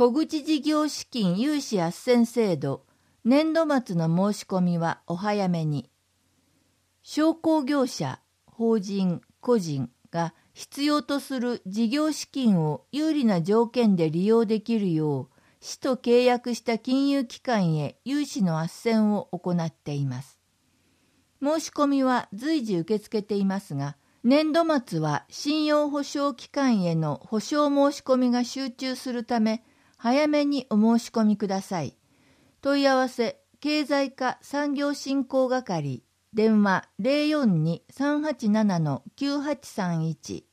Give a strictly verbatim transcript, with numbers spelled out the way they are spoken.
小口事業資金融資斡旋制度、年度末の申し込みはお早めに。商工業者、法人、個人が必要とする事業資金を有利な条件で利用できるよう、市と契約した金融機関へ融資の斡旋を行っています。申し込みは随時受け付けていますが、年度末は信用保証機関への保証申し込みが集中するため、早めにお申し込みください。問い合わせ、経済課産業振興係、電話 ゼロよんに さんはちなな きゅうはちさんいち